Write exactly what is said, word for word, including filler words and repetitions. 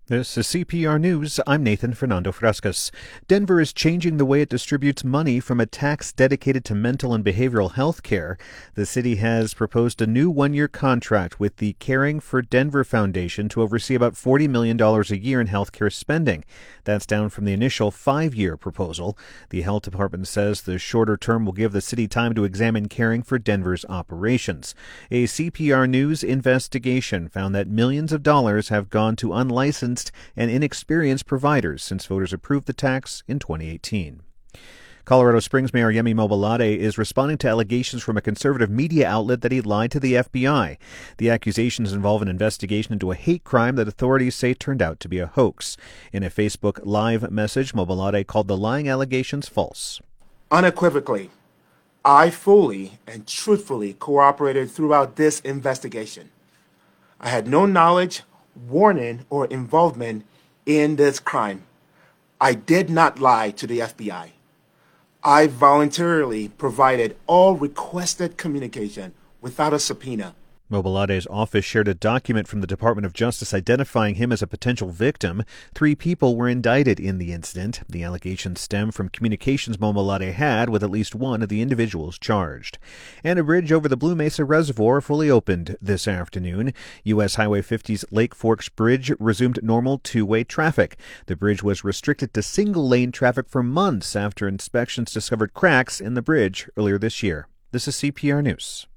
This is C P R News. I'm Nathan Fernando Frascas. Denver is changing the way it distributes money from a tax dedicated to mental and behavioral health care. The city has proposed a new one-year contract with the Caring for Denver Foundation to oversee about forty million dollars a year in health care spending. That's down from the initial five-year proposal. The health department says the shorter term will give the city time to examine Caring for Denver's operations. A C P R News investigation found that millions of dollars have gone to unlicensed and inexperienced providers since voters approved the tax in twenty eighteen. Colorado Springs Mayor Yemi Mobolade is responding to allegations from a conservative media outlet that he lied to the F B I. The accusations involve an investigation into a hate crime that authorities say turned out to be a hoax. In a Facebook Live message, Mobolade called the lying allegations false. Unequivocally, I fully and truthfully cooperated throughout this investigation. I had no knowledge, warning, or involvement in this crime. I did not lie to the F B I. I voluntarily provided all requested communication without a subpoena. Mobolade's office shared a document from the Department of Justice identifying him as a potential victim. Three people were indicted in the incident. The allegations stem from communications Mobolade had with at least one of the individuals charged. And a bridge over the Blue Mesa Reservoir fully opened this afternoon. U S Highway fifty's Lake Forks Bridge resumed normal two-way traffic. The bridge was restricted to single-lane traffic for months after inspections discovered cracks in the bridge earlier this year. This is C P R News.